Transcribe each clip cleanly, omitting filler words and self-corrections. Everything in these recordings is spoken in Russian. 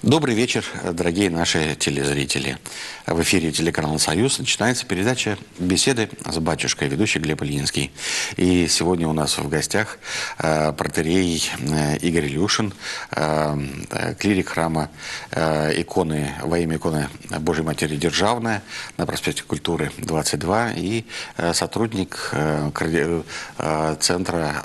Добрый вечер, дорогие наши телезрители. В эфире телеканала «Союз» начинается передача «Беседы с батюшкой», ведущий Глеб Ильинский. И сегодня у нас в гостях протоиерей Игорь Илюшин, клирик храма иконы, во имя иконы Божьей Матери Державная на проспекте Культуры 22 и сотрудник Центра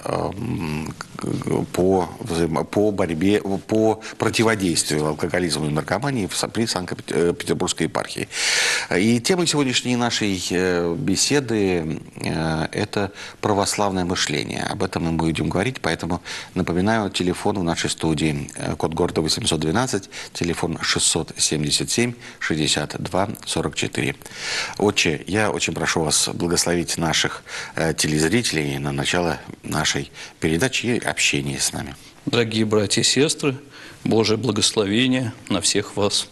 по борьбе, по противодействию алкоголизму и наркомании при Санкт-Петербургской епархии. И темой сегодняшней нашей беседы это православное мышление. Об этом мы будем говорить, поэтому напоминаю, телефон в нашей студии, код города 812, телефон 677 62 44. Отче, я очень прошу вас благословить наших телезрителей на начало нашей передачи и общения с нами. Дорогие братья и сестры, Божие благословение на всех вас.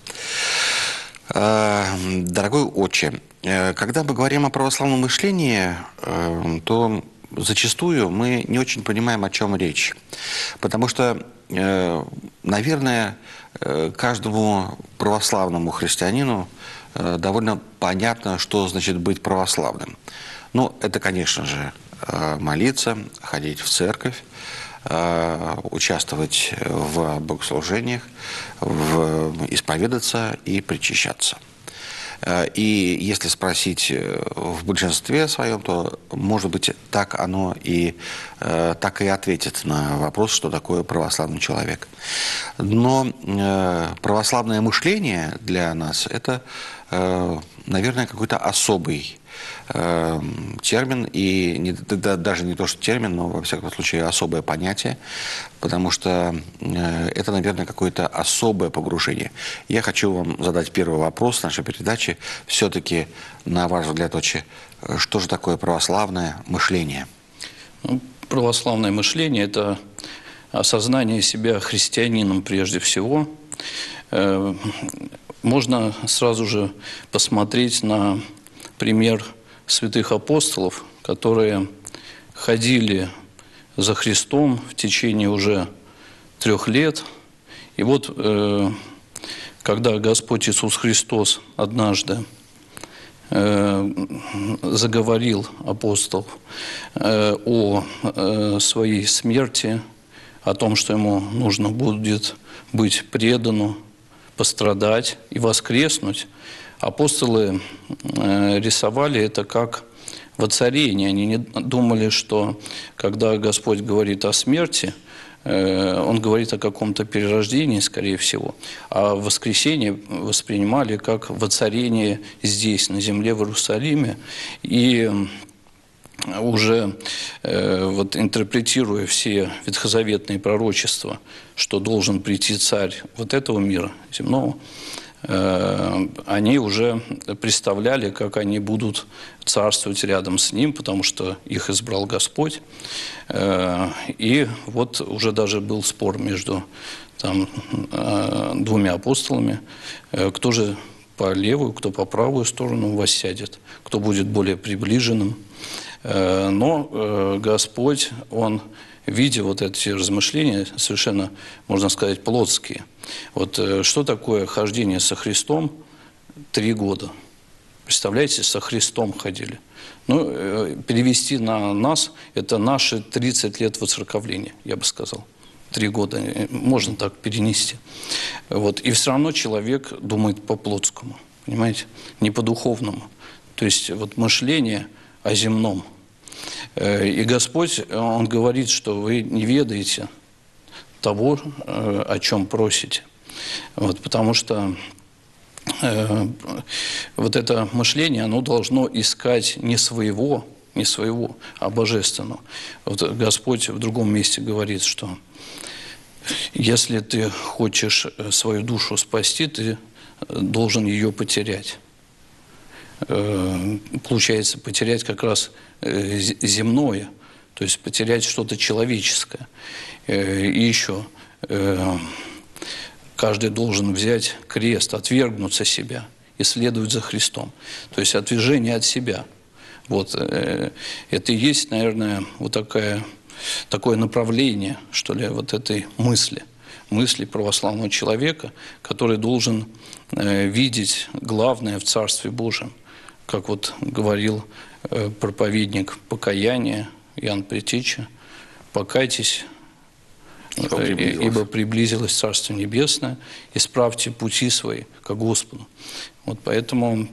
Дорогой отче, когда мы говорим о православном мышлении, то зачастую мы не очень понимаем, о чем речь. Потому что, наверное, каждому православному христианину довольно понятно, что значит быть православным. Ну, это, конечно же, молиться, ходить в церковь, участвовать в богослужениях, исповедаться и причащаться. И если спросить в большинстве своем, то, может быть, так оно и так и ответит на вопрос, что такое православный человек. Но православное мышление для нас – это, наверное, какой-то особый термин, и даже не то, что термин, но, во всяком случае, особое понятие, потому что это, наверное, какое-то особое погружение. Я хочу вам задать первый вопрос нашей передачи. Все-таки, на ваш взгляд, отче, что же такое православное мышление? Православное мышление – это осознание себя христианином прежде всего. Можно сразу же посмотреть на пример святых апостолов, которые ходили за Христом в течение уже 3 лет. И вот, когда Господь Иисус Христос однажды заговорил апостолов о своей смерти, о том, что ему нужно будет быть предану, пострадать и воскреснуть, апостолы рисовали это как воцарение. Они не думали, что когда Господь говорит о смерти, Он говорит о каком-то перерождении, скорее всего. А воскресение воспринимали как воцарение здесь, на земле, в Иерусалиме. И уже вот интерпретируя все ветхозаветные пророчества, что должен прийти царь вот этого мира земного, они уже представляли, как они будут царствовать рядом с ним, потому что их избрал Господь. И вот уже даже был спор между там 2 апостолами, кто же по левую, кто по правую сторону воссядет, кто будет более приближенным. Но Господь, Он, видя вот эти размышления, совершенно, можно сказать, плотские. Вот что такое хождение со Христом 3 года? Представляете, со Христом ходили. Ну, перевести на нас – это наши 30 лет воцерковления, я бы сказал. 3 года, можно так перенести. Вот. И все равно человек думает по-плотскому, понимаете, не по-духовному. То есть вот мышление о земном. И Господь, Он говорит, что вы не ведаете того, о чем просите. Вот, потому что вот это мышление, оно должно искать не своего, а божественного. Вот Господь в другом месте говорит, что если ты хочешь свою душу спасти, ты должен ее потерять. Получается, потерять как раз земное, то есть потерять что-то человеческое. И еще каждый должен взять крест, отвергнуться себя и следовать за Христом. То есть отвержение от себя. Вот это и есть, наверное, вот такое направление, что ли, вот этой мысли. мысли православного человека, который должен видеть главное в Царстве Божьем. Как вот говорил проповедник покаяния Иоанн Предтеча: «Покайтесь, ибо приблизилось Царство Небесное, исправьте пути свои ко Господу». Вот поэтому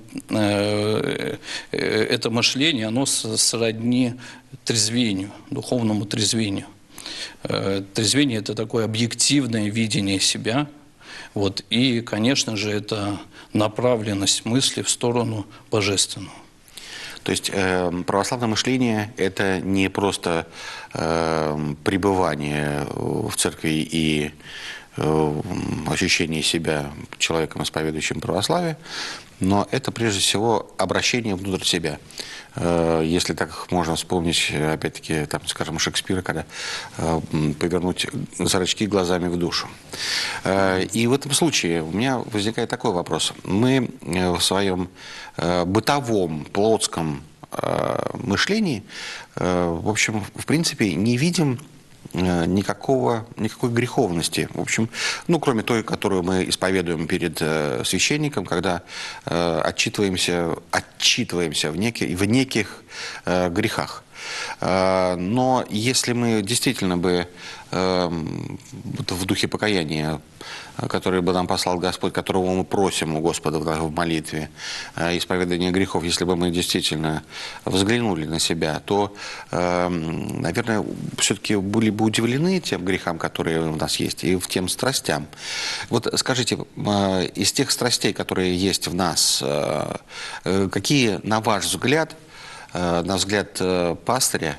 это мышление, оно сродни трезвению, духовному трезвению. Трезвение – это такое объективное видение себя. Вот, и, конечно же, это направленность мысли в сторону божественного. То есть православное мышление – это не просто пребывание в церкви и ощущение себя человеком, исповедующим православие, но это прежде всего обращение внутрь себя. Если так можно вспомнить, опять-таки, там, скажем, Шекспира, когда повернуть зрачки глазами в душу. И в этом случае у меня возникает такой вопрос. Мы в своем бытовом, плотском мышлении, в общем, в принципе, не видим никакой греховности. В общем, ну, кроме той, которую мы исповедуем перед священником, когда отчитываемся в неких грехах. Но если мы действительно бы в духе покаяния, который бы нам послал Господь, которого мы просим у Господа в молитве, исповедание грехов, если бы мы действительно взглянули на себя, то, наверное, все-таки были бы удивлены тем грехам, которые у нас есть, и тем страстям. Вот скажите, из тех страстей, которые есть в нас, какие, на ваш взгляд, на взгляд пастыря,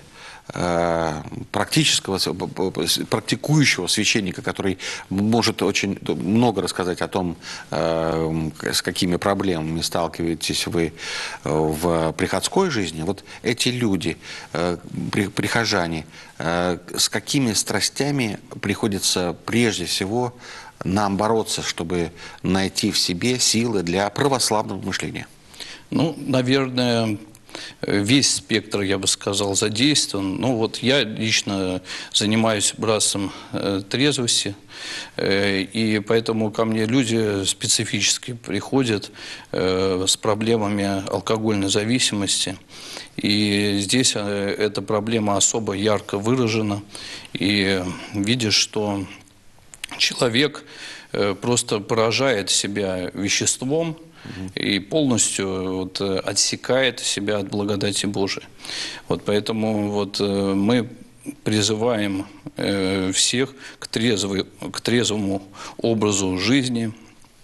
практикующего священника, который может очень много рассказать о том, с какими проблемами сталкиваетесь вы в приходской жизни, вот эти люди, прихожане, с какими страстями приходится прежде всего нам бороться, чтобы найти в себе силы для православного мышления? Ну, наверное, весь спектр, я бы сказал, задействован. Ну вот я лично занимаюсь братством трезвости, и поэтому ко мне люди специфически приходят с проблемами алкогольной зависимости. И здесь эта проблема особо ярко выражена. И видишь, что человек просто поражает себя веществом, и полностью вот отсекает себя от благодати Божией. Вот поэтому вот мы призываем всех к трезвому образу жизни,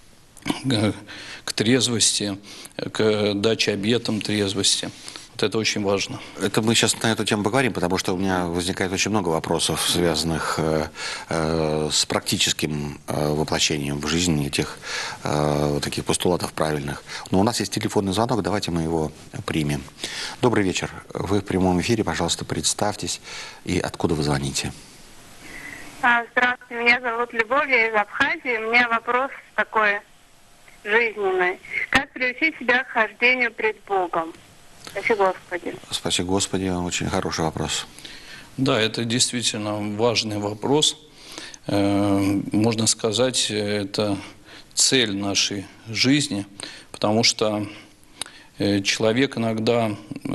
к трезвости, к даче обетам трезвости. Вот это очень важно. Это мы сейчас на эту тему поговорим, потому что у меня возникает очень много вопросов, связанных с практическим воплощением в жизнь этих таких постулатов правильных. Но у нас есть телефонный звонок, давайте мы его примем. Добрый вечер. Вы в прямом эфире, пожалуйста, представьтесь и откуда вы звоните. Здравствуйте, меня зовут Любовь, я из Абхазии. У меня вопрос такой жизненный. Как приучить себя к хождению пред Богом? Спасибо, Господи. Спасибо, Господи. Очень хороший вопрос. Да, это действительно важный вопрос. Можно сказать, это цель нашей жизни, потому что человек иногда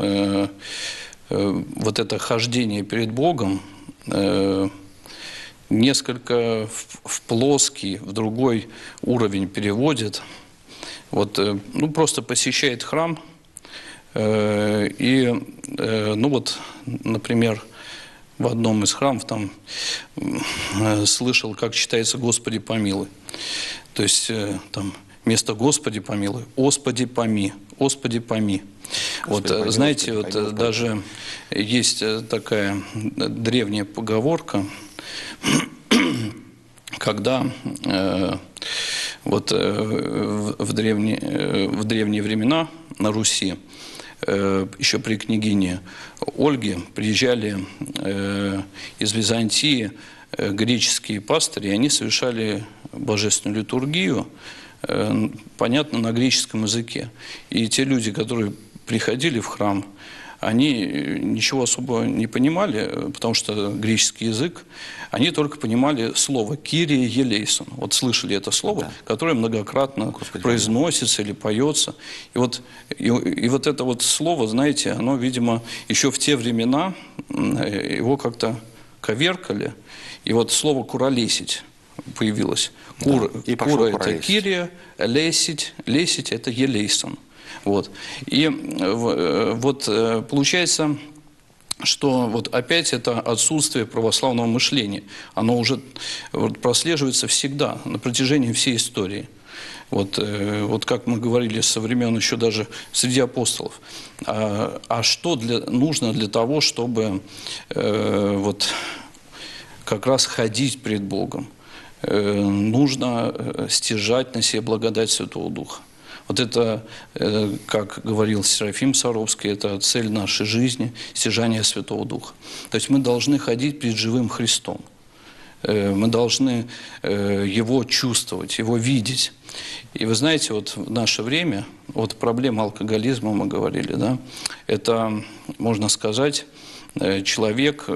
вот это хождение перед Богом несколько в плоский, в другой уровень переводит. Вот, ну, просто посещает храм, и, ну вот, например, в одном из храмов там слышал, как читается «Господи, помилуй». То есть там вместо «Господи, помилуй» «Господи, поми», «Господи, поми». Вот, Господи, знаете, Господи, вот даже есть такая древняя поговорка, когда вот в древние времена на Руси еще при княгине Ольге приезжали из Византии греческие пастыри, и они совершали божественную литургию, понятно, на греческом языке. И те люди, которые приходили в храм, они ничего особо не понимали, потому что греческий язык, они только понимали слово «кирия елейсон». Вот слышали это слово, которое многократно произносится или поется. И вот это вот слово, знаете, оно, видимо, еще в те времена его как-то коверкали. И вот слово «куролесить» появилось. Кура – это кирия, лесить – это елейсон. Вот. И вот получается, что вот опять это отсутствие православного мышления. Оно уже прослеживается всегда, на протяжении всей истории. Вот как мы говорили со времен еще даже среди апостолов. А что нужно для того, чтобы вот как раз ходить пред Богом? Нужно стяжать на себе благодать Святого Духа. Вот это, как говорил Серафим Саровский, это цель нашей жизни – стяжание Святого Духа. То есть мы должны ходить перед живым Христом. Мы должны Его чувствовать, Его видеть. И вы знаете, вот в наше время, вот проблема алкоголизма, мы говорили, да, это, можно сказать, человек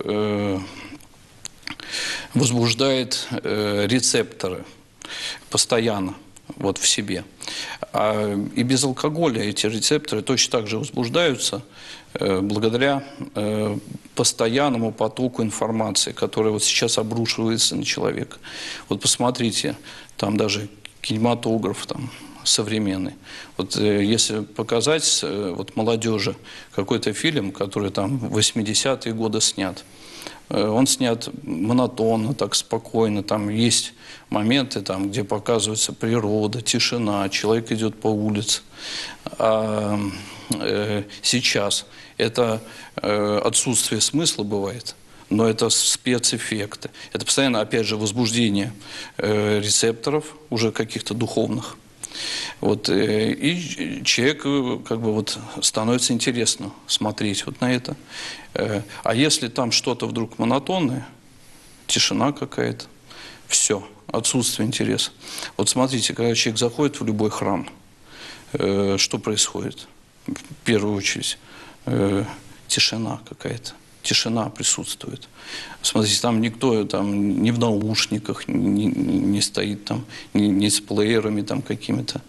возбуждает рецепторы постоянно вот в себе. И без алкоголя эти рецепторы точно так же возбуждаются благодаря постоянному потоку информации, который вот сейчас обрушивается на человека. Вот посмотрите, там даже кинематограф там современный. Вот если показать вот молодежи какой-то фильм, который там в 80-е годы снят, он снят монотонно, так спокойно, там есть моменты, там, где показывается природа, тишина, человек идет по улице. А сейчас это отсутствие смысла бывает, но это спецэффекты. Это постоянно, опять же, возбуждение рецепторов уже каких-то духовных. Вот, и человеку как бы вот становится интересно смотреть вот на это. А если там что-то вдруг монотонное, тишина какая-то, все, отсутствие интереса. Вот смотрите, когда человек заходит в любой храм, что происходит? В первую очередь тишина какая-то. Тишина присутствует. Смотрите, там никто там, ни в наушниках не стоит, там, ни с плеерами там, какими-то.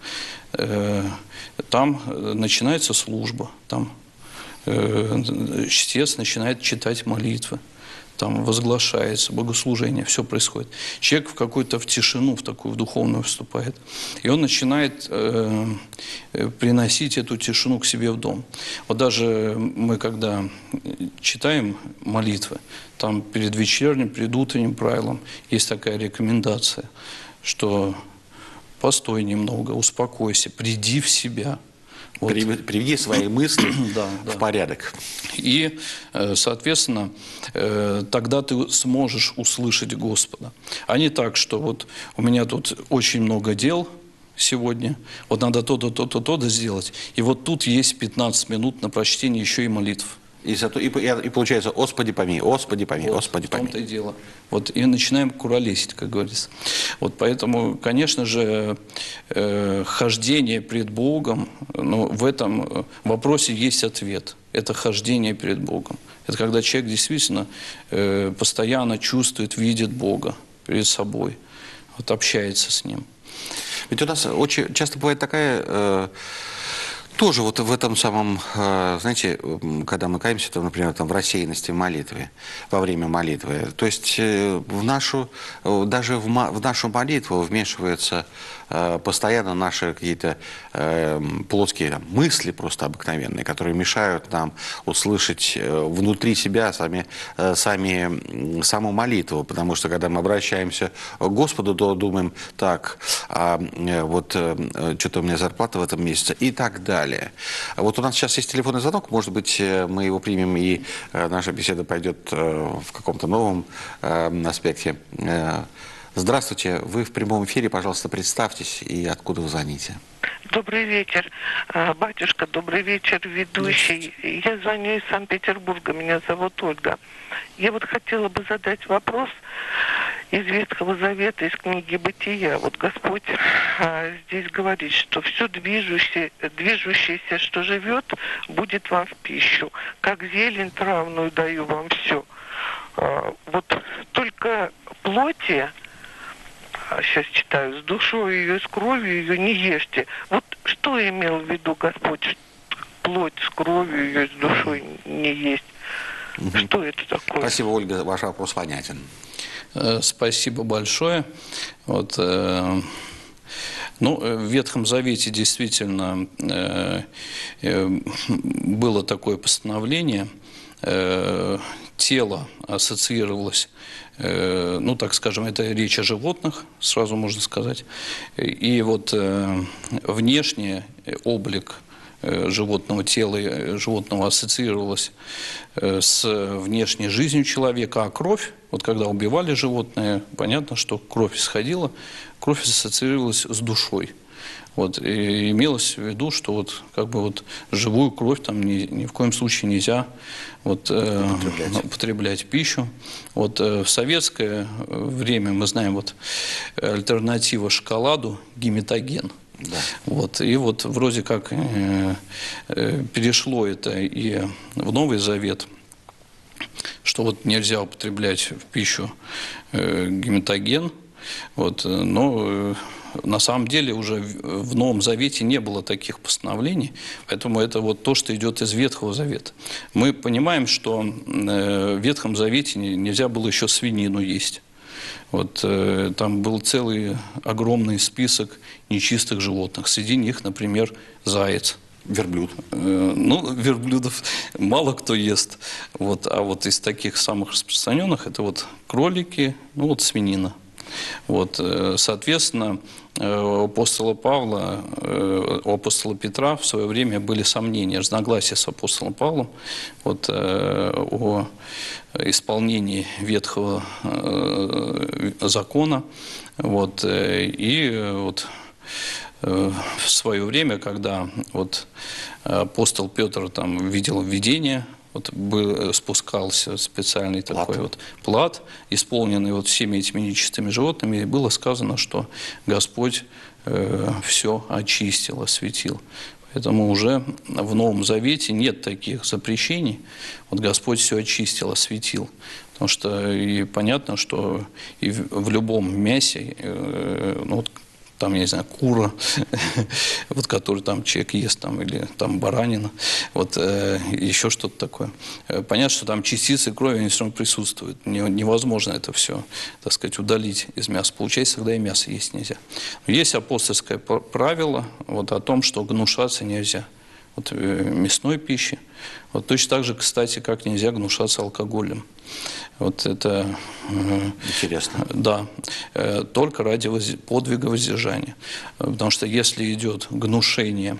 Там начинается служба, там чтец начинает читать молитвы, там возглашается богослужение, все происходит. Человек в тишину, в такую в духовную вступает. И он начинает приносить эту тишину к себе в дом. Вот даже мы, когда читаем молитвы, там перед вечерним, перед утренним правилом есть такая рекомендация, что постой немного, успокойся, приди в себя. Вот. Приведи свои мысли в порядок. И, соответственно, тогда ты сможешь услышать Господа. А не так, что вот у меня тут очень много дел сегодня, вот надо то-то, то-то, то-то сделать. И вот тут есть 15 минут на прочтение еще и молитв. И получается, Господи помилуй, Господи помилуй, Господи помилуй. В том-то и дело. Вот, и начинаем куролесить, как говорится. Вот поэтому, конечно же, хождение пред Богом, но в этом вопросе есть ответ. Это хождение пред Богом. Это когда человек действительно постоянно чувствует, видит Бога перед собой, вот, общается с Ним. Ведь у нас очень часто бывает такая... Тоже вот в этом самом, знаете, когда мы каемся, то, например, там, в рассеянности молитвы, во время молитвы, то есть даже в нашу молитву вмешиваются постоянно наши какие-то плотские мысли просто обыкновенные, которые мешают нам услышать внутри себя саму молитву, потому что когда мы обращаемся к Господу, то думаем, так, вот что-то у меня зарплата в этом месяце и так далее. Вот у нас сейчас есть телефонный звонок, может быть, мы его примем, и наша беседа пойдет в каком-то новом аспекте. Здравствуйте, вы в прямом эфире, пожалуйста, представьтесь и откуда вы звоните. Добрый вечер, батюшка, добрый вечер, ведущий. Я звоню из Санкт-Петербурга, меня зовут Ольга. Я вот хотела бы задать вопрос. из Ветхого Завета, из книги Бытия. Вот Господь здесь говорит, что все движущееся, что живет, будет вам в пищу. Как зелень травную даю вам все. Вот только плоти, сейчас читаю, с душой ее, с кровью ее не ешьте. Вот что имел в виду Господь? Плоть с кровью ее, с душой не есть. Что это такое? Спасибо, Ольга, ваш вопрос понятен. Спасибо большое. Вот, в Ветхом Завете действительно было такое постановление. Тело ассоциировалось, так скажем, это речь о животных, сразу можно сказать. И вот внешний облик животного тела, животного ассоциировалось с внешней жизнью человека, а кровь, вот когда убивали животное, понятно, что кровь исходила, кровь ассоциировалась с душой. Вот, и имелось в виду, что вот, как бы вот живую кровь там ни в коем случае нельзя употреблять пищу. Вот, в советское время мы знаем вот, альтернатива шоколаду – гематоген. Да. Вот, и вот вроде как перешло это и в Новый Завет, что вот нельзя употреблять в пищу гематоген, вот, но на самом деле уже в Новом Завете не было таких постановлений, поэтому это вот то, что идет из Ветхого Завета. Мы понимаем, что в Ветхом Завете нельзя было еще свинину есть. Вот, там был целый огромный список нечистых животных. Среди них, например, заяц. Верблюд. Верблюдов мало кто ест. Вот, а вот из таких самых распространенных это вот кролики, свинина. Вот, соответственно, у апостола Павла, у апостола Петра в свое время были сомнения, разногласия с апостолом Павлом вот, о исполнении Ветхого закона. Вот, и вот в свое время, когда вот апостол Петр там видел видение, вот спускался специальный такой вот плат, исполненный вот всеми этими нечистыми животными, и было сказано, что Господь все очистил, осветил. Поэтому уже в Новом Завете нет таких запрещений. Вот Господь все очистил, осветил. Потому что и понятно, что и в любом мясе, там, я не знаю, кура, вот, который там человек ест, там, или там баранина, вот, еще что-то такое. Понятно, что там частицы крови, они все равно присутствуют. Невозможно это все, так сказать, удалить из мяса. Получается, тогда и мясо есть нельзя. Но есть апостольское правило вот, о том, что гнушаться нельзя. Вот, мясной пищи. Вот точно так же, кстати, как нельзя гнушаться алкоголем. Вот это интересно. Да, только ради подвига воздержания. Потому что если идет гнушение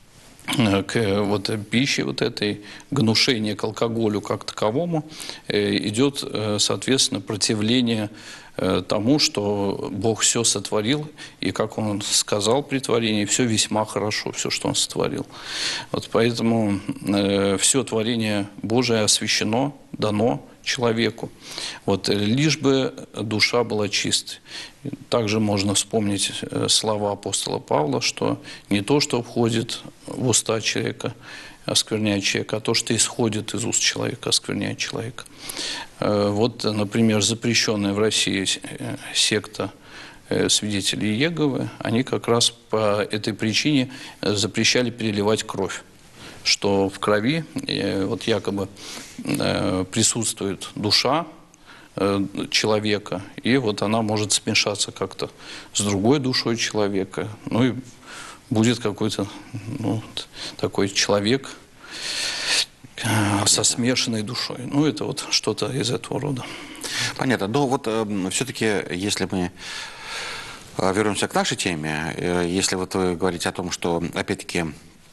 к вот пище вот этой, гнушение к алкоголю как таковому, идет, соответственно, противление тому, что Бог все сотворил, и, как Он сказал при творении, все весьма хорошо, все, что Он сотворил. Вот поэтому все творение Божие освящено, дано человеку. Вот, лишь бы душа была чистой. Также можно вспомнить слова апостола Павла, что не то, что входит в уста человека, оскверняет человека, а то, что исходит из уст человека, оскверняет человека. Вот, например, запрещенная в России секта свидетелей Иеговы, они как раз по этой причине запрещали переливать кровь, что в крови вот якобы присутствует душа человека, и вот она может смешаться как-то с другой душой человека, и будет какой-то такой человек со смешанной душой. Это вот что-то из этого рода. Понятно. Но вот все-таки, если мы вернемся к нашей теме, если вот вы говорите о том, что, опять-таки,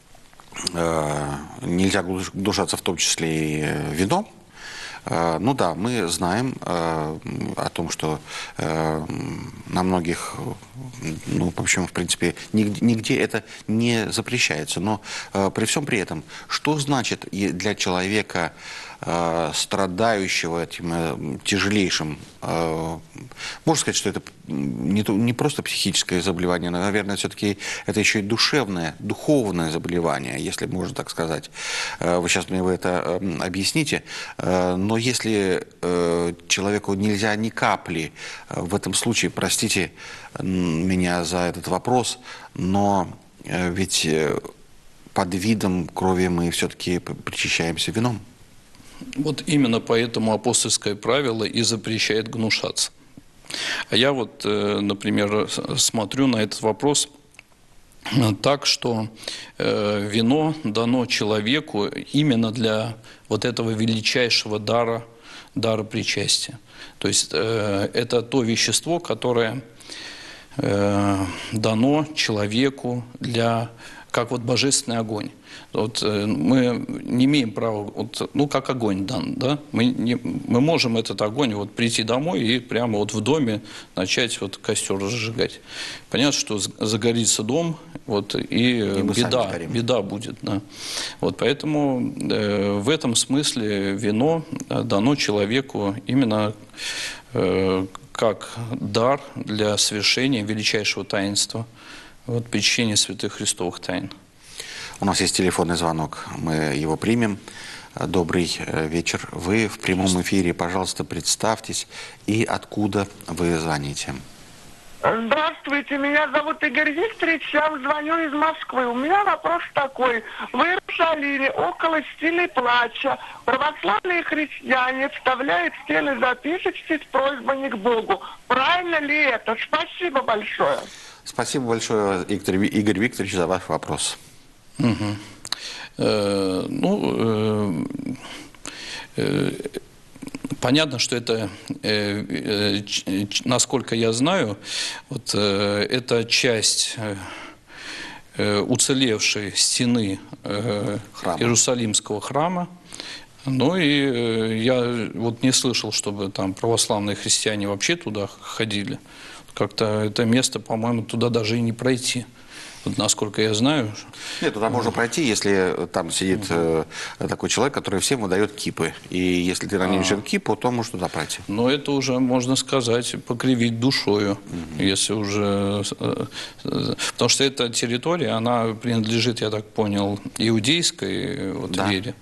нельзя гнушаться в том числе и вином, да, мы знаем о том, что на многих, в общем, в принципе, нигде это не запрещается. Но при всем при этом, что значит для человека страдающего этим тяжелейшим, можно сказать, что это не просто психическое заболевание, но, наверное, все-таки это еще и душевное, духовное заболевание, если можно так сказать. Вы сейчас мне это объясните. Но если человеку нельзя ни капли в этом случае, простите меня за этот вопрос, но ведь под видом крови мы все-таки причащаемся вином. Вот именно поэтому апостольское правило и запрещает гнушаться. А я вот, например, смотрю на этот вопрос так, что вино дано человеку именно для вот этого величайшего дара причастия. То есть это то вещество, которое дано человеку как вот божественный огонь. Вот мы не имеем права, как огонь дан, да? Мы можем этот огонь прийти домой и прямо в доме начать костер разжигать. Понятно, что загорится дом, и беда будет. Да. Поэтому в этом смысле вино дано человеку именно как дар для совершения величайшего таинства, причащения святых христовых тайн. У нас есть телефонный звонок, мы его примем. Добрый вечер. Вы в прямом эфире, пожалуйста, представьтесь и откуда вы звоните. Здравствуйте, меня зовут Игорь Викторович, я вам звоню из Москвы. У меня вопрос такой. В Иерусалиме около стены плача православные христиане вставляют в стены записочки с просьбами к Богу. Правильно ли это? Спасибо большое. Спасибо большое, Игорь Викторович, за ваш вопрос. Понятно, что это, насколько я знаю, это часть уцелевшей стены Иерусалимского храма. Ну и я не слышал, чтобы там православные христиане вообще туда ходили. Как-то это место, по-моему, туда даже и не пройти. Насколько я знаю. Нет, туда можно пройти, если там сидит такой человек, который всем выдает кипы. И если ты нанесешь кипу, то можешь туда пройти. Но это уже, можно сказать, покривить душою. Если уже... Потому что эта территория, она принадлежит, я так понял, иудейской вере.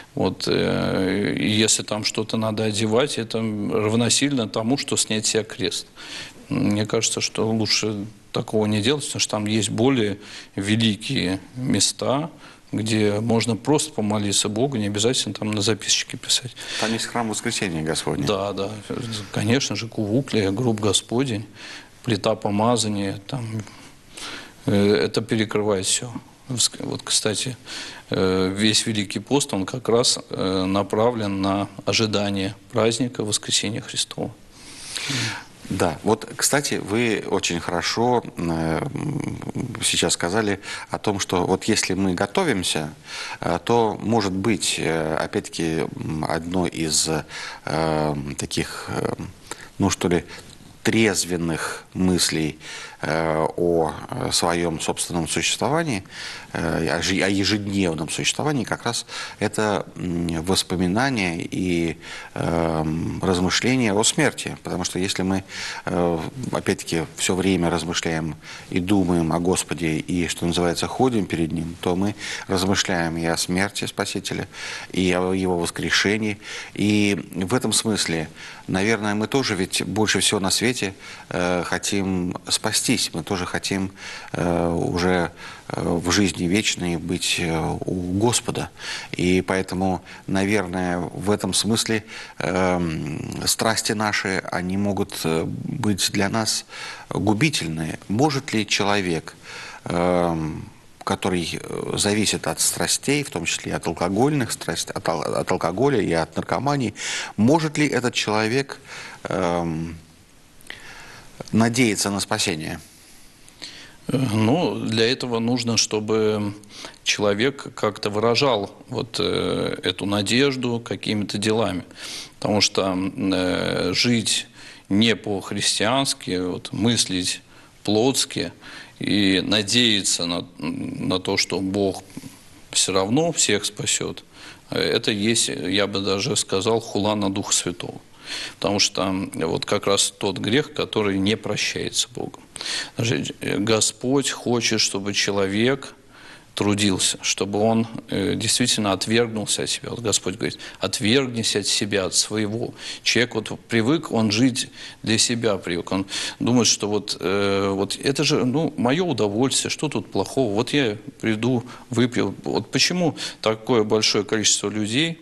И если там что-то надо одевать, это равносильно тому, что снять себе крест. Мне кажется, что лучше такого не делать, потому что там есть более великие места, где можно просто помолиться Богу, не обязательно там на записочке писать. Там есть храм Воскресения Господня. Да, конечно же, кувуклия, гроб Господень, плита помазания, там, это перекрывает все. Кстати, весь Великий пост, он как раз направлен на ожидание праздника Воскресения Христова. Да, кстати, вы очень хорошо сейчас сказали о том, что если мы готовимся, то может быть, опять-таки, одно из таких, трезвенных мыслей о своем собственном существовании, о ежедневном существовании, как раз это воспоминания и размышления о смерти. Потому что если мы, опять-таки, все время размышляем и думаем о Господе, и, что называется, ходим перед Ним, то мы размышляем и о смерти Спасителя, и о Его воскрешении. И в этом смысле, наверное, мы тоже ведь больше всего на свете хотим спастись. Мы тоже хотим уже в жизни вечной быть у Господа. И поэтому, наверное, в этом смысле страсти наши, они могут быть для нас губительны. Может ли человек, который зависит от страстей, в том числе и от алкогольных страстей, от алкоголя и от наркомании, может ли этот человек надеяться на спасение? Для этого нужно, чтобы человек как-то выражал эту надежду какими-то делами. Потому что жить не по-христиански, мыслить плотски и надеяться на то, что Бог все равно всех спасет. Это есть, я бы даже сказал, хула на Духа Святого. Потому что вот как раз тот грех, который не прощается Богом. Господь хочет, чтобы человек трудился, чтобы он действительно отвергнулся от себя. Вот Господь говорит, отвергнись от себя, от своего. Человек вот привык, он жить для себя привык. Он думает, что вот это же мое удовольствие, что тут плохого? Вот я приду, выпью. Вот почему такое большое количество людей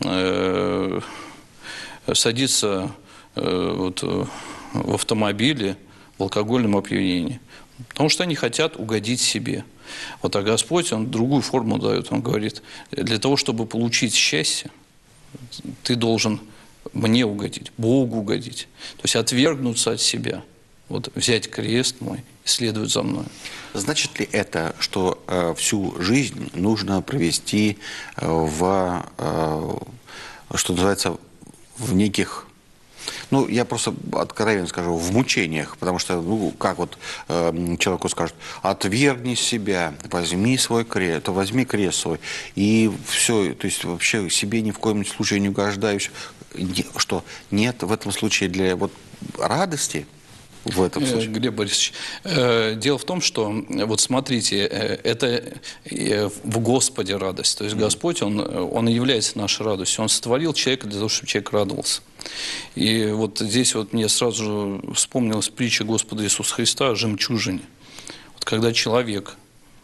садится в автомобиле в алкогольном опьянении? Потому что они хотят угодить себе. Вот, а Господь, Он другую форму дает. Он говорит, для того, чтобы получить счастье, ты должен мне угодить, Богу угодить. То есть отвергнуться от себя. Вот взять крест мой и следовать за мной. Значит ли это, что всю жизнь нужно провести что называется, в неких... я просто откровенно скажу, в мучениях, потому что, как вот человеку скажут, отвергни себя, возьми свой крест, то возьми крест свой, и все, то есть вообще себе ни в коем случае не угождаешь, что нет в этом случае для радости, в этом случае? Глеб Борисович, дело в том, что, вот смотрите, это в Господе радость. То есть Господь, Он и является нашей радостью. Он сотворил человека для того, чтобы человек радовался. И вот здесь вот мне сразу же вспомнилась притча Господа Иисуса Христа о жемчужине. Вот когда человек,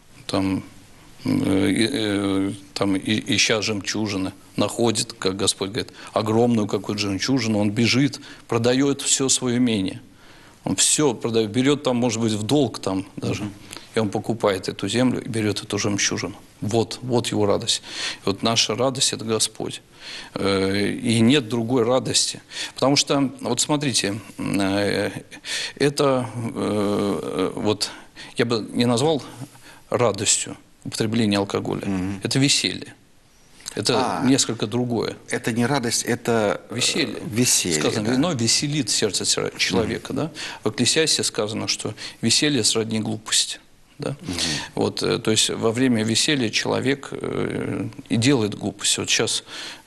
ища жемчужины, находит, как Господь говорит, огромную какую-то жемчужину, он бежит, продает все свое имение. Он все продает, берет может быть, в долг даже. И он покупает эту землю и берет эту жемчужину. Вот его радость. И вот наша радость – это Господь. И нет другой радости. Потому что, вот смотрите, это я бы не назвал радостью употребление алкоголя. Это веселье. Это несколько другое. Это не радость, это веселье. Да. Сказано, вино веселит сердце человека. Да? В Экклесиасте сказано, что веселье сродни глупости. Да? То есть во время веселья человек и делает глупость. Вот сейчас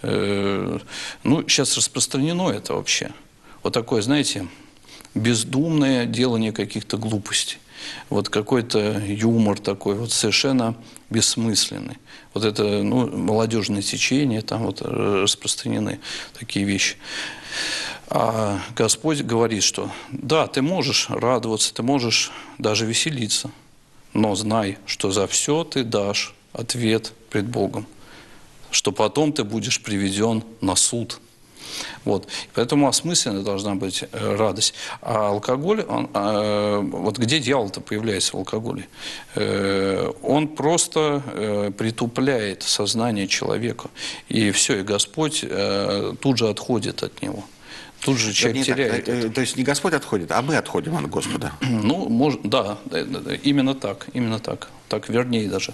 распространено это вообще. Вот такое, знаете, бездумное делание каких-то глупостей. Вот какой-то юмор такой, вот совершенно бессмысленный. Вот это, молодежное течение, распространены такие вещи. А Господь говорит, что да, ты можешь радоваться, ты можешь даже веселиться, но знай, что за все ты дашь ответ пред Богом, что потом ты будешь приведен на суд. Поэтому осмысленно должна быть радость. А алкоголь, вот где дьявол-то появляется в алкоголе? Он просто притупляет сознание человека. И все, и Господь тут же отходит от него. Тут же человек теряет это. То есть не Господь отходит, а мы отходим от Господа. Да, именно так. Так вернее даже.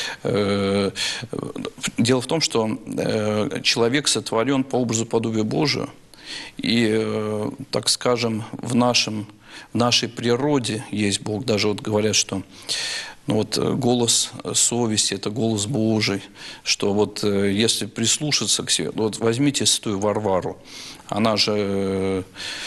Дело в том, что человек сотворен по образу подобию Божию, и, так скажем, в нашей природе есть Бог. Даже вот говорят, что голос совести – это голос Божий, что если прислушаться к себе, возьмите святую Варвару, она же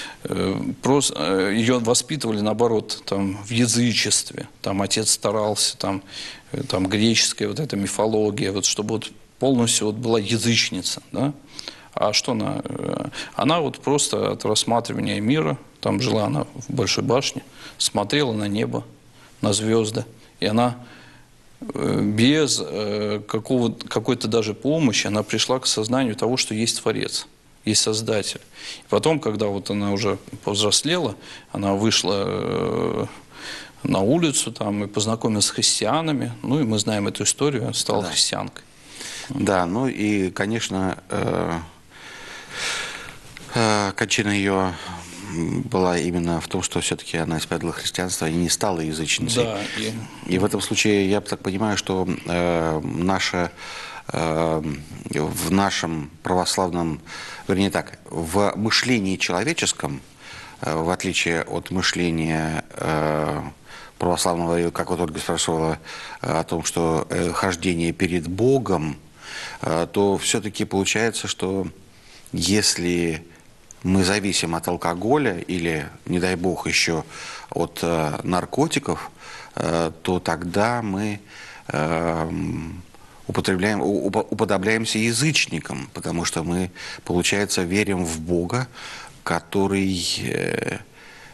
ее воспитывали, наоборот, в язычестве, отец старался, греческая эта мифология, чтобы полностью была язычница, да? А что она? Она просто от рассматривания мира, жила она в Большой башне, смотрела на небо, на звезды, и она без какой-то даже помощи, она пришла к сознанию того, что есть Творец, есть Создатель. И потом, когда она уже повзрослела, она вышла на улицу и познакомилась с христианами, и мы знаем эту историю, стала христианкой. Да, и, конечно, кончина ее была именно в том, что все-таки она исповедовала христианство и не стала язычницей. Да, и в этом случае я так понимаю, что в нашем православном, вернее так, в мышлении человеческом, в отличие от мышления православного, как вот Ольга спрашивала о том, что хождение перед Богом, то все-таки получается, что если мы зависим от алкоголя или, не дай бог, еще от наркотиков, то тогда мы уподобляемся язычникам, потому что мы, получается, верим в Бога, который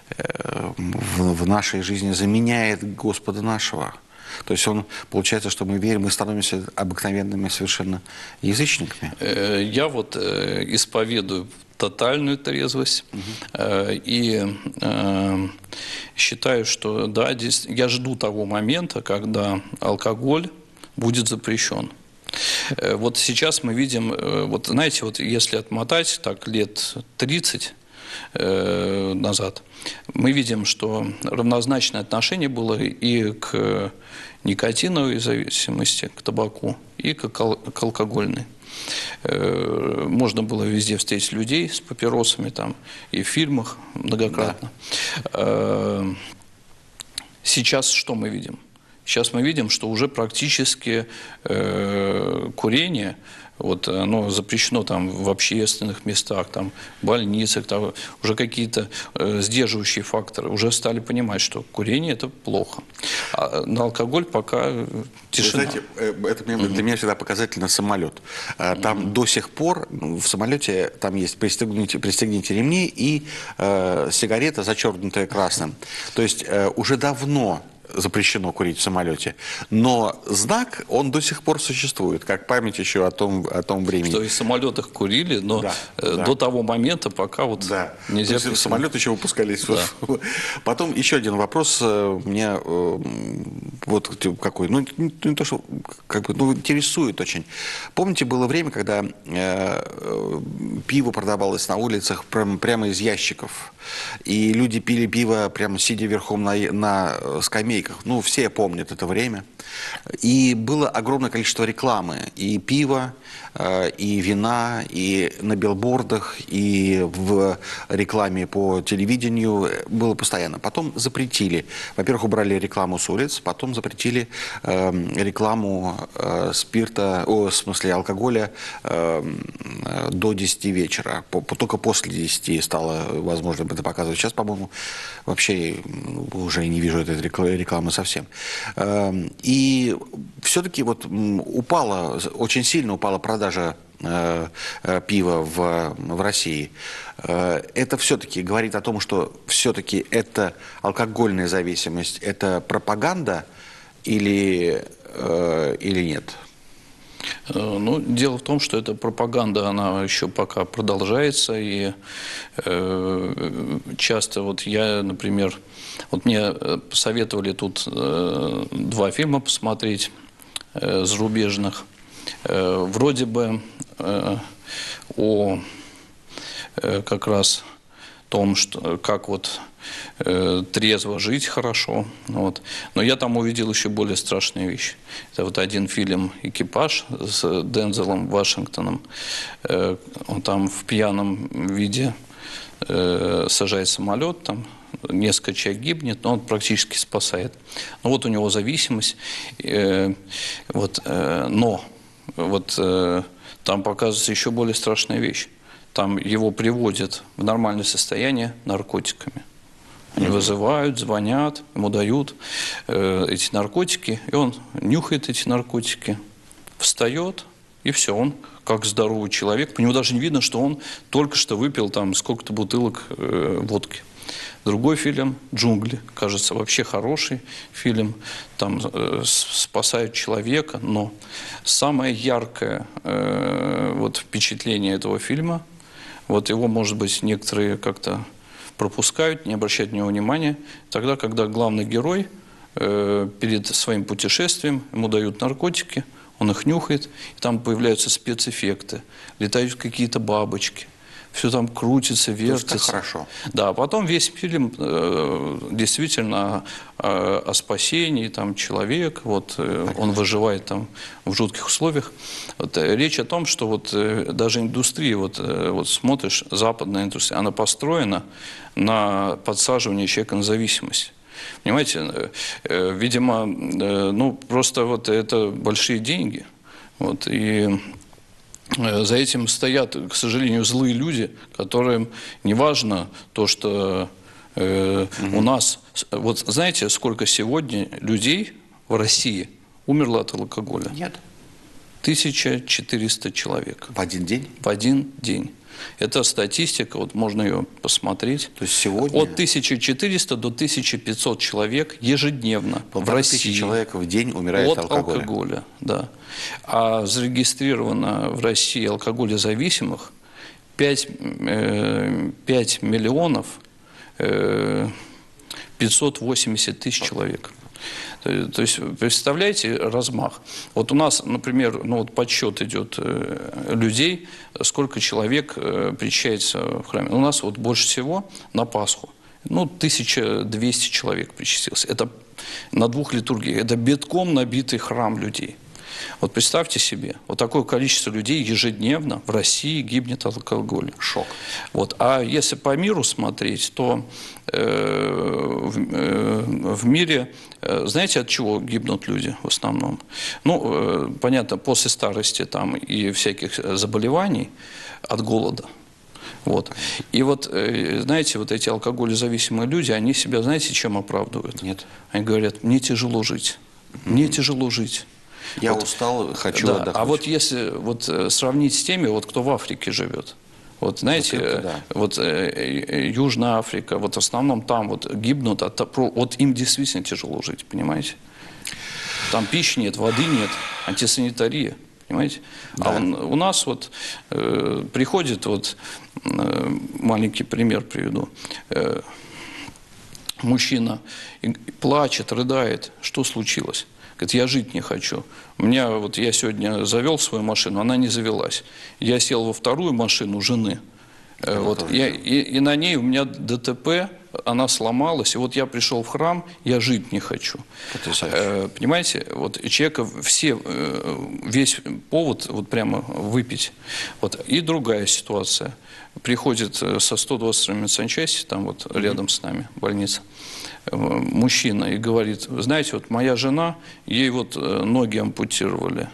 в нашей жизни заменяет Господа нашего. То есть получается, что мы верим, мы становимся обыкновенными совершенно язычниками. Я вот исповедую тотальную трезвость и считаю, что да, я жду того момента, когда алкоголь будет запрещен. Вот сейчас мы видим, вот знаете, вот если отмотать так лет 30 назад, мы видим, что равнозначное отношение было и к никотиновой зависимости, к табаку, и к алкогольной. Можно было везде встретить людей с папиросами, там, и в фильмах многократно. Да. Сейчас что мы видим? Сейчас мы видим, что уже практически курение, вот оно запрещено там в общественных местах, там, в больницах, там, уже какие-то сдерживающие факторы. Уже стали понимать, что курение – это плохо. А на алкоголь пока тишина. Вы знаете, это для меня всегда показательно самолет. Там до сих пор в самолете там есть пристегните ремни и сигарета, зачеркнутая красным. То есть уже давно запрещено курить в самолете. Но знак, он до сих пор существует, как память еще о том времени. Что и в самолетах курили, но до того момента, пока вот нельзя... То есть в самолет еще выпускались. Да. Потом еще один вопрос меня вот какой, ну не то, что как бы, ну, интересует очень. Помните, было время, когда пиво продавалось на улицах прямо из ящиков, и люди пили пиво прямо сидя верхом на скамейках. Ну, все помнят это время. И было огромное количество рекламы. И пива, и вина, и на билбордах, и в рекламе по телевидению было постоянно. Потом запретили. Во-первых, убрали рекламу с улиц, потом запретили рекламу спирта, в смысле алкоголя до 10 вечера. Только после 10 стало возможно это показывать. Сейчас, по-моему, вообще уже не вижу этой рекламы совсем. И все-таки вот очень сильно упала продажа пива в России. Это все-таки говорит о том, что все-таки это алкогольная зависимость, это пропаганда или нет? Ну, дело в том, что эта пропаганда, она еще пока продолжается, и часто вот я, например, вот мне посоветовали тут 2 фильма посмотреть зарубежных, вроде бы о как раз том, что, как вот трезво жить хорошо. Вот. Но я там увидел еще более страшные вещи. Это вот один фильм «Экипаж» с Дензелом Вашингтоном. Он там в пьяном виде сажает самолет, там несколько человек гибнет, но он практически спасает. Ну вот у него зависимость. Но там показывается еще более страшная вещь. Там его приводят в нормальное состояние наркотиками. Они вызывают, звонят, ему дают эти наркотики, и он нюхает эти наркотики, встает, и все, он как здоровый человек. По нему даже не видно, что он только что выпил там сколько-то бутылок водки. Другой фильм «Джунгли», кажется, вообще хороший фильм, там спасают человека, но самое яркое впечатление этого фильма, вот его, может быть, некоторые как-то пропускают, не обращают на него внимания, тогда, когда главный герой перед своим путешествием, ему дают наркотики, он их нюхает, и там появляются спецэффекты, летают какие-то бабочки, все там крутится, вертится. Хорошо. Да, потом весь фильм действительно о спасении там, человека, он выживает там в жутких условиях. Речь о том, что даже индустрия, смотришь, западная индустрия, она построена на подсаживании человека на зависимость. Понимаете, видимо, ну, просто вот это большие деньги. Вот, и за этим стоят, к сожалению, злые люди, которым не важно то, что у нас... Вот знаете, сколько сегодня людей в России умерло от алкоголя? Нет. 1400 человек. В один день? В один день. Это статистика, вот можно ее посмотреть. То есть сегодня... От 1400 до 1500 человек ежедневно в России 1000 человек в день умирает от алкоголя. Да. А зарегистрировано в России алкоголезависимых 5 миллионов 580 тысяч человек. То есть, представляете размах? Вот у нас, например, ну вот подсчет идет людей, сколько человек причащается в храме. У нас вот больше всего на Пасху, ну, 1200 человек причастилось. Это на 2 литургиях. Это битком набитый храм людей. Вот представьте себе, вот такое количество людей ежедневно в России гибнет от алкоголя. Шок. Вот. А если по миру смотреть, то в мире, знаете, от чего гибнут люди в основном? Ну, понятно, после старости там и всяких заболеваний, от голода. Вот. И вот, знаете, вот эти алкоголезависимые люди, они себя, знаете, чем оправдывают? Нет. Они говорят, мне тяжело жить. Мне тяжело жить. Я вот, устал, хочу да, отдохнуть. А вот если вот сравнить с теми, вот кто в Африке живет, вот знаете, вот, да. вот Южная Африка, вот в основном там вот гибнут, вот им действительно тяжело жить, понимаете? Там пищи нет, воды нет, антисанитария, понимаете? Да. А у нас вот приходит, вот маленький пример приведу, мужчина плачет, рыдает, что случилось? Говорит, я жить не хочу. Я сегодня завел свою машину, она не завелась. Я сел во вторую машину жены. Вот, и на ней у меня ДТП, она сломалась. И вот я пришел в храм, я жить не хочу. Понимаете, вот человека весь повод вот прямо выпить. Вот. И другая ситуация. Приходит со 122-й медсанчасти, там вот рядом с нами больница, мужчина и говорит, знаете, вот моя жена, ей вот ноги ампутировали,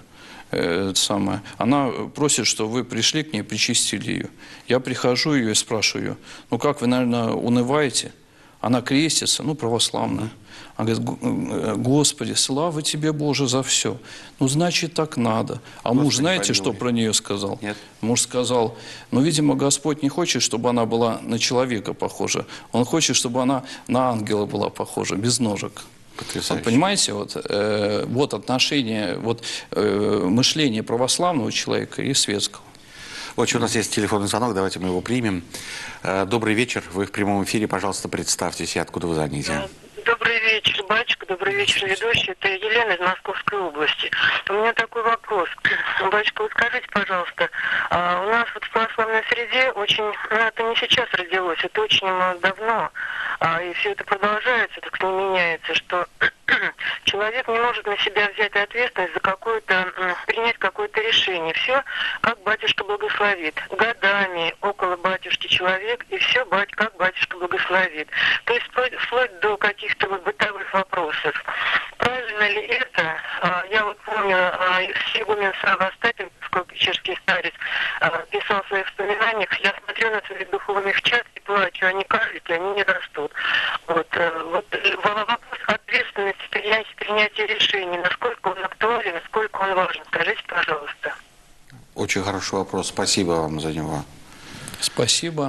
она просит, что вы пришли к ней, причастили ее. Я прихожу ее и спрашиваю ее, ну как, вы, наверное, унываете? Она крестится, ну, православная. Она говорит, Господи, слава Тебе, Боже, за все. Ну, значит, так надо. А Господи, муж, знаете, что про нее сказал? Нет. Муж сказал, ну, видимо, Господь не хочет, чтобы она была на человека похожа. Он хочет, чтобы она на ангела была похожа, без ножек. Вот, понимаете, вот отношение, вот мышление православного человека и светского. Вот у нас есть телефонный звонок, давайте мы его примем. Добрый вечер, вы в прямом эфире, пожалуйста, представьтесь, и откуда вы звоните. Добрый вечер, батюшка, добрый вечер, ведущий. Это Елена из Московской области. У меня такой вопрос. Батюшка, вот скажите, пожалуйста, у нас вот в православной среде очень, это не сейчас родилось, это очень давно, и все это продолжается, так не меняется, что человек не может на себя взять ответственность за принять какое-то решение. Все, как батюшка благословит. Годами около батюшки человек, и все, как батюшка благословит. То есть вплоть до каких-то бытовых вопросов. Правильно ли это? Я вот помню, игумен Савва Остапенко, печерский старец, писал в своих воспоминаниях, я смотрю на своих духовных чад и плачу, они карлики, они не растут. Вот вопрос ответственности принятия решений, насколько он актуален, насколько он важен, скажите, пожалуйста. Очень хороший вопрос, спасибо вам за него. Спасибо.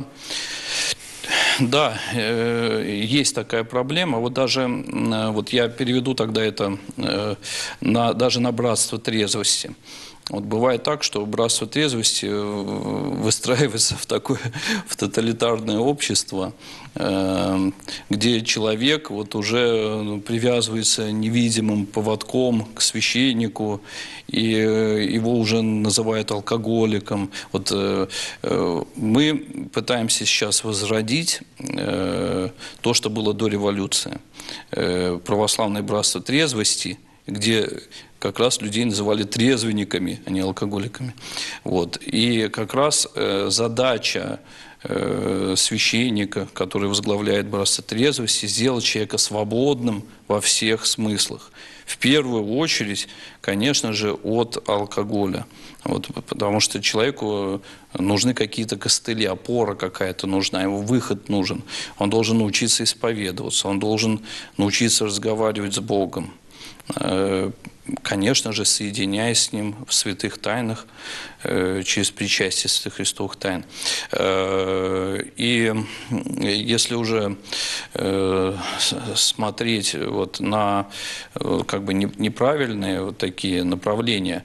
Да, есть такая проблема. Вот даже, вот я переведу тогда это даже на братство трезвости. Вот бывает так, что братство трезвости выстраивается в тоталитарное общество, где человек вот уже привязывается невидимым поводком к священнику, и его уже называют алкоголиком. Вот мы пытаемся сейчас возродить то, что было до революции. Православное братство трезвости где как раз людей называли трезвенниками, а не алкоголиками. Вот. И как раз задача священника, который возглавляет братство трезвости, сделать человека свободным во всех смыслах. В первую очередь, конечно же, от алкоголя. Вот, потому что человеку нужны какие-то костыли, опора какая-то нужна, ему выход нужен. Он должен научиться исповедоваться, он должен научиться разговаривать с Богом. Конечно же, соединяясь с Ним в святых тайнах, через причастие святых христовых тайн. И если уже смотреть вот на как бы неправильные вот такие направления,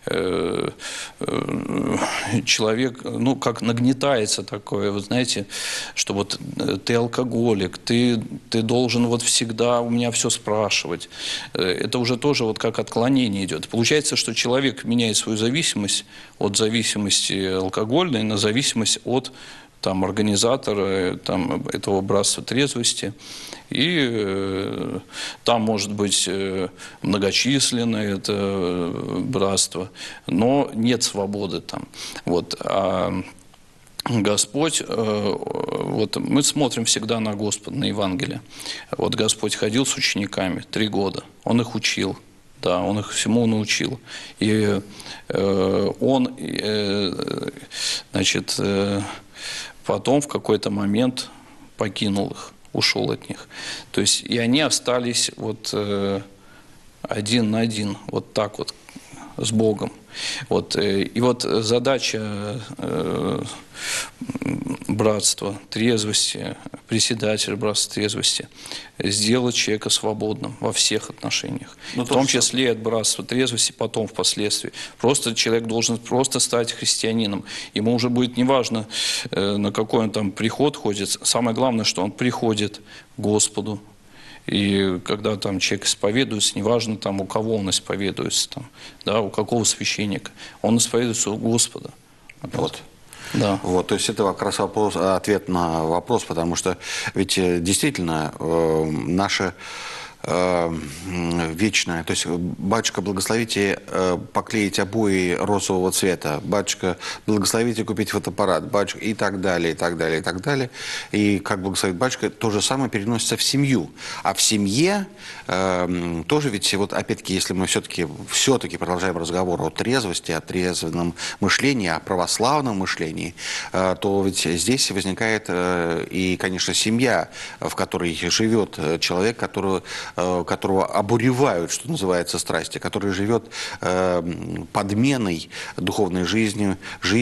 человек, ну, как нагнетается такое, вы знаете, что вот ты алкоголик, ты должен вот всегда у меня все спрашивать. Это уже тоже вот как отклонение идет. Получается, что человек меняет свою зависимость от зависимости алкогольной на зависимость от там, организатора там, этого братства трезвости. И там может быть многочисленное это братство, но нет свободы там. Вот. А Господь, вот мы смотрим всегда на Господа, на Евангелие. Вот Господь ходил с учениками 3 года, Он их учил. Да, он их всему научил. И он, значит, потом в какой-то момент покинул их, ушел от них. То есть и они остались вот один на один, вот так вот, с Богом. Вот, и вот задача братства трезвости, председателя братства трезвости, сделать человека свободным во всех отношениях. В том числе от братства трезвости, потом впоследствии. Просто человек должен просто стать христианином. Ему уже будет неважно, на какой он там приход ходит. Самое главное, что он приходит к Господу. И когда там человек исповедуется, неважно там у кого он исповедуется, там, да, у какого священника, он исповедуется у Господа. Вот. Да. Вот, то есть это как раз вопрос, ответ на вопрос, потому что ведь действительно наше вечное, то есть батюшка, благословите поклеить обои розового цвета, батюшка, благословите купить фотоаппарат, батюшка, и так далее, и так далее, и так далее. И как благословит батюшка, то же самое переносится в семью. А в семье тоже ведь, вот опять-таки, если мы все-таки продолжаем разговор о трезвости, о трезвенном мышлении, о православном мышлении, то ведь здесь возникает и, конечно, семья, в которой живет человек, которого обуревают, что называется, страсти, который живет подменой духовной жизни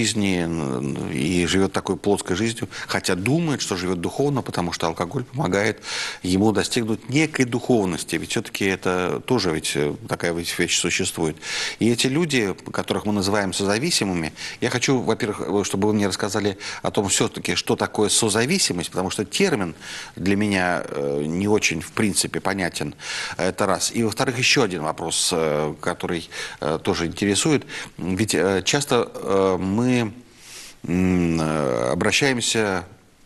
и живет такой плоской жизнью, хотя думает, что живет духовно, потому что алкоголь помогает ему достигнуть некой духовности. Ведь все-таки это тоже ведь такая вещь существует. И эти люди, которых мы называем созависимыми, я хочу, во-первых, чтобы вы мне рассказали о том все-таки, что такое созависимость, потому что термин для меня не очень, в принципе, понятен. Это раз. И, во-вторых, еще один вопрос, который тоже интересует. Ведь часто мы обращаемся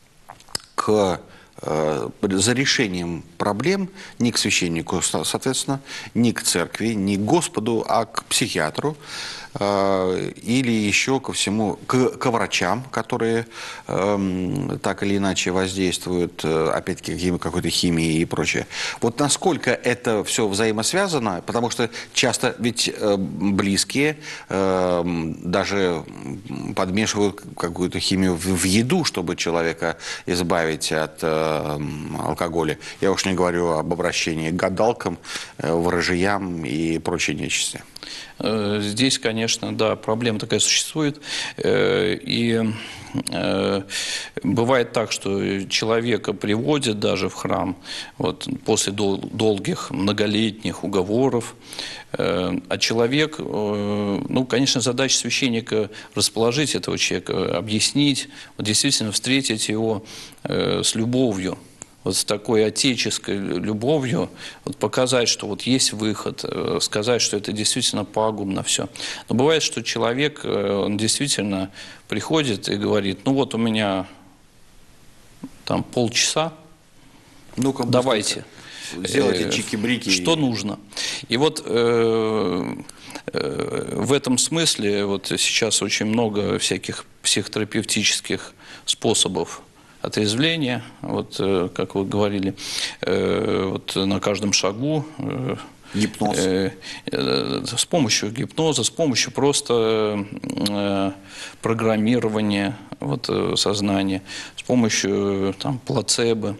за решением проблем не к священнику, соответственно, не к церкви, не к Господу, а к психиатру или еще ко всему, к врачам, которые так или иначе воздействуют, опять-таки, какой-то химией и прочее. Вот насколько это все взаимосвязано, потому что часто ведь близкие даже подмешивают какую-то химию в еду, чтобы человека избавить от алкоголя. Я уж не говорю об обращении к гадалкам, ворожьям и прочей нечисти. Здесь, конечно, да, проблема такая существует. И бывает так, что человека приводят даже в храм вот, после долгих, многолетних уговоров. А человек, ну, конечно, задача священника расположить этого человека, объяснить, вот, действительно встретить его с любовью. Вот с такой отеческой любовью вот показать, что вот есть выход, сказать, что это действительно пагубно все. Но бывает, что человек, он действительно приходит и говорит, ну вот у меня там полчаса, давайте. сделайте чики-брики. Что нужно. И вот в этом смысле вот сейчас очень много всяких психотерапевтических способов отрезвления, вот как вы говорили, вот на каждом шагу. Гипноз. С помощью гипноза, с помощью просто программирования вот, сознания, с помощью там, плацебо.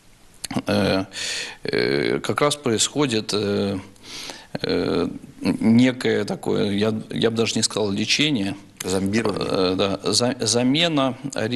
Как раз происходит некое такое, я бы даже не сказал лечение, зомбирование. Да, замена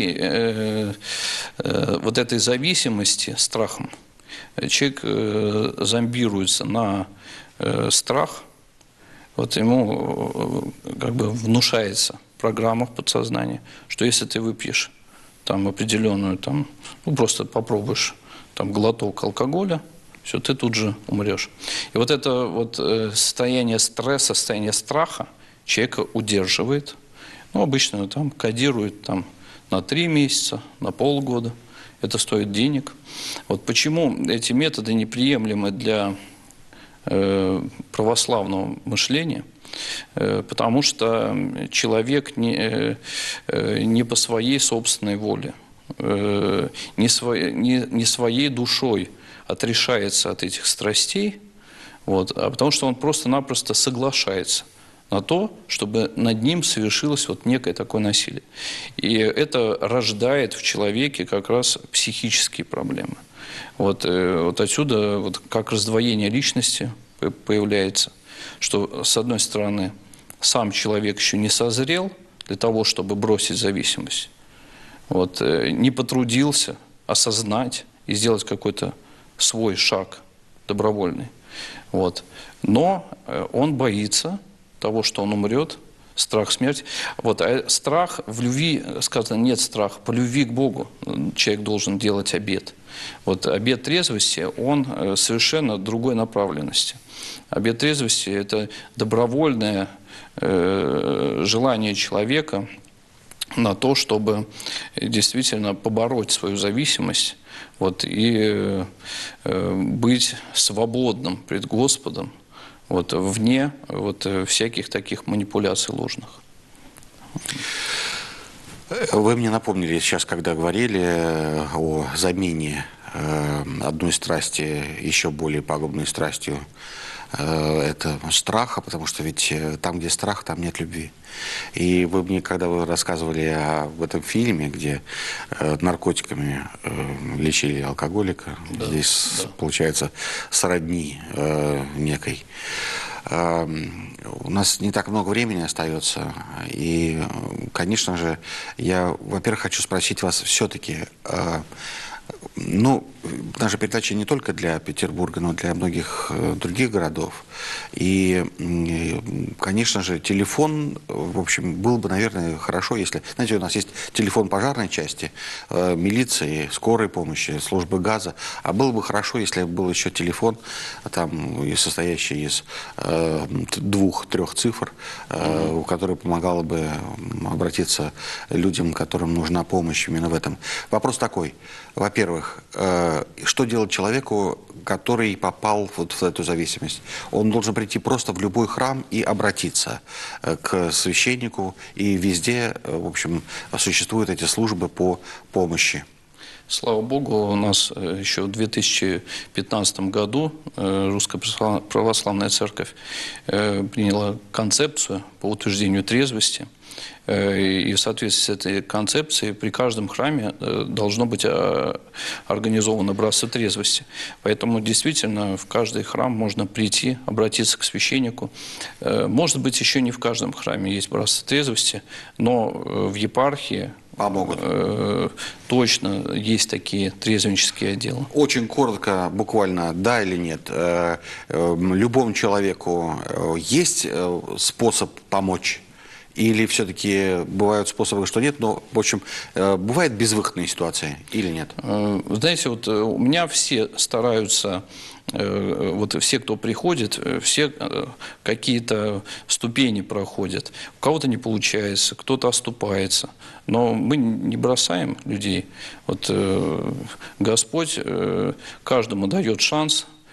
вот этой зависимости страхом. Человек зомбируется на страх, вот ему как бы внушается программа в подсознании, что если ты выпьешь там определенную, там, ну просто попробуешь там глоток алкоголя, все, ты тут же умрешь. И вот это вот состояние стресса, состояние страха человека удерживает, ну обычно там кодирует там на 3 месяца, на полгода. Это стоит денег. Вот почему эти методы неприемлемы для православного мышления? Потому что человек не по своей собственной воле, не своей душой отрешается от этих страстей, вот, а потому что он просто-напросто соглашается на то, чтобы над ним совершилось вот некое такое насилие. И это рождает в человеке как раз психические проблемы. Вот отсюда вот как раздвоение личности появляется, что, с одной стороны, сам человек еще не созрел для того, чтобы бросить зависимость, вот, не потрудился осознать и сделать какой-то свой шаг добровольный. Вот. Но он боится того, что он умрет, страх смерти. Вот, а страх в любви, сказано, нет страха, по любви к Богу человек должен делать обет. Вот обет трезвости, он совершенно другой направленности. Обет трезвости – это добровольное желание человека на то, чтобы действительно побороть свою зависимость, вот, и быть свободным пред Господом, вот, вне вот, всяких таких манипуляций ложных. Вы мне напомнили сейчас, когда говорили о замене одной страсти еще более пагубной страстью, это страха, потому что ведь там, где страх, там нет любви. И вы мне, когда вы рассказывали об этом фильме, где наркотиками лечили алкоголика, да, здесь, да, получается, сродни некой. У нас не так много времени остается, и, конечно же, я, во-первых, хочу спросить вас все-таки, ну, наша передача не только для Петербурга, но и для многих других городов. И, конечно же, телефон, в общем, был бы, наверное, хорошо, если... Знаете, у нас есть телефон пожарной части, милиции, скорой помощи, службы газа. А было бы хорошо, если был еще телефон, там, состоящий из 2-3 цифр, который помогал бы обратиться людям, которым нужна помощь именно в этом. Вопрос такой. Во-первых, что делать человеку, который попал вот в эту зависимость? Он должен прийти просто в любой храм и обратиться к священнику, и везде, в общем, существуют эти службы по помощи. Слава Богу, у нас еще в 2015 году Русская Православная Церковь приняла концепцию по утверждению трезвости. И в соответствии с этой концепцией при каждом храме должно быть организовано братство трезвости. Поэтому действительно в каждый храм можно прийти, обратиться к священнику. Может быть, еще не в каждом храме есть братство трезвости, но в епархии помогут. Точно есть такие трезвеннические отделы. Очень коротко, буквально, да или нет, любому человеку есть способ помочь? Или все-таки бывают способы, что нет, но, в общем, бывает безвыходные ситуации или нет? Знаете, вот у меня все стараются, вот все, кто приходит, все какие-то ступени проходят. У кого-то не получается, кто-то оступается. Но мы не бросаем людей. Вот Господь каждому дает шанс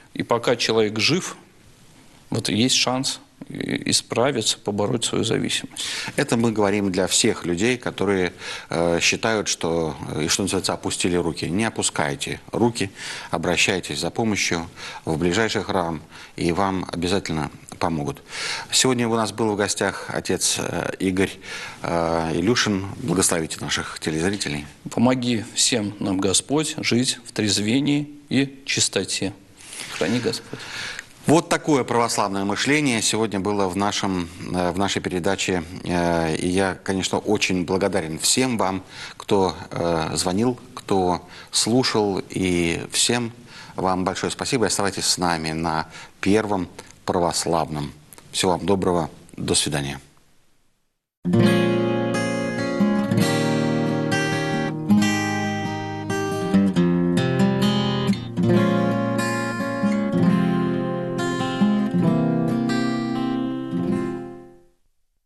И пока человек жив, вот есть шанс исправиться, побороть свою зависимость. Это мы говорим для всех людей, которые считают, что, и что называется, опустили руки. Не опускайте руки, обращайтесь за помощью в ближайший храм, и вам обязательно помогут. Сегодня у нас был в гостях отец Игорь Илюшин. Благословите наших телезрителей. Помоги всем нам, Господь, жить в трезвении и чистоте. Храни Господь. Вот такое православное мышление сегодня было в нашей передаче. И я, конечно, очень благодарен всем вам, кто звонил, кто слушал. И всем вам большое спасибо. И оставайтесь с нами на Первом православном. Всего вам доброго. До свидания.